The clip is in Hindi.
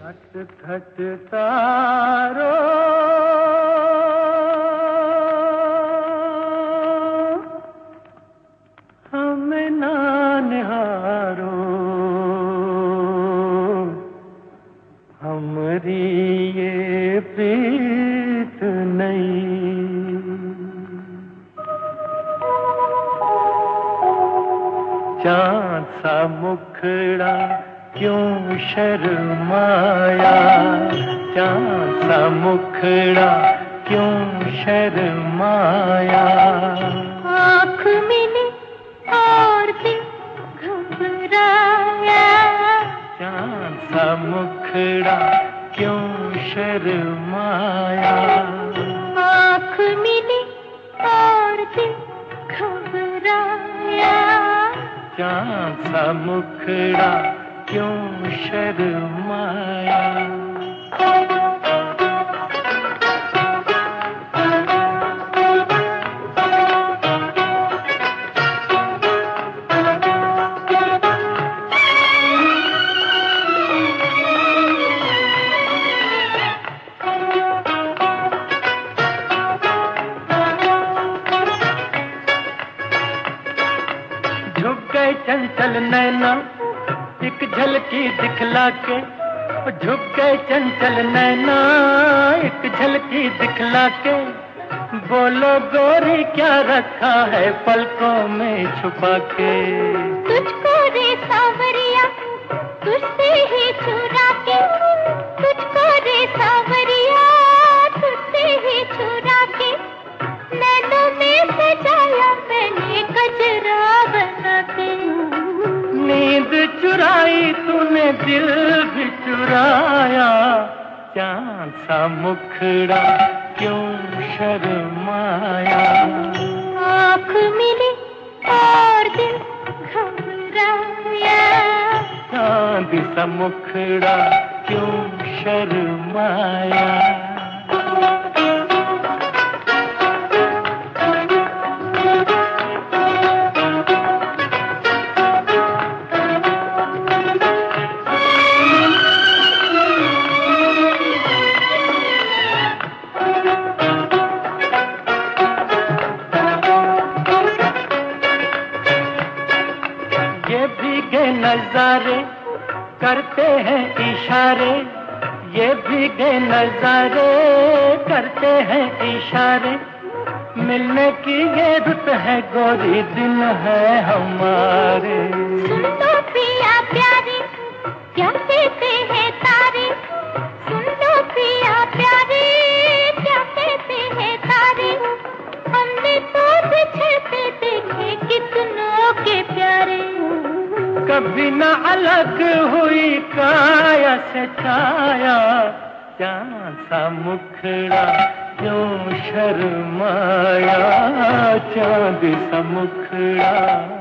खट तारो हमें ना निहारो, हमरी ये प्रीत नहीं। चाँद सा मुखड़ा क्यों शर्माया, चाँद सा मुखड़ा क्यों शर्माया। आँख मिली और दिल घबराया, चाँद सा मुखड़ा क्यों शर्माया। आँख मिली और दिल घबराया, चाँद सा मुखड़ा क्यों शर्माया। झुक गए चंचल नैना एक झलकी दिखला के, झुक गए चंचल नैना एक झलकी दिखला के। बोलो गोरी क्या रखा है पलकों में छुपा के। तुझको रे सावरिया तुझसे ही चुरा के, तुझको रे सावरिया तुझसे ही चुरा के। नैनों में सजाया मैंने गजरा बना के। नींद चुराई तूने दिल भी चुराया, चाँद सा मुखड़ा क्यों शर्माया। आँख मिली और दिल घबराया, चाँद सा मुखड़ा क्यों शर्माया। ये भीगे नजारे करते हैं इशारे, ये भीगे नजारे करते हैं इशारे। मिलने की ये रुत है गोरी दिन है हमारे। सुन लो पिया प्यारे क्या कहते हैं तारे, सुन लो पिया प्यारे क्या कहते हैं तारे। हमने तो बिछड़ते देखे कितनों के प्यारे। कभी न अलग हुई काया से छाया, चाँद सा मुखड़ा क्यों शर्माया। चाँद सा मुखड़ा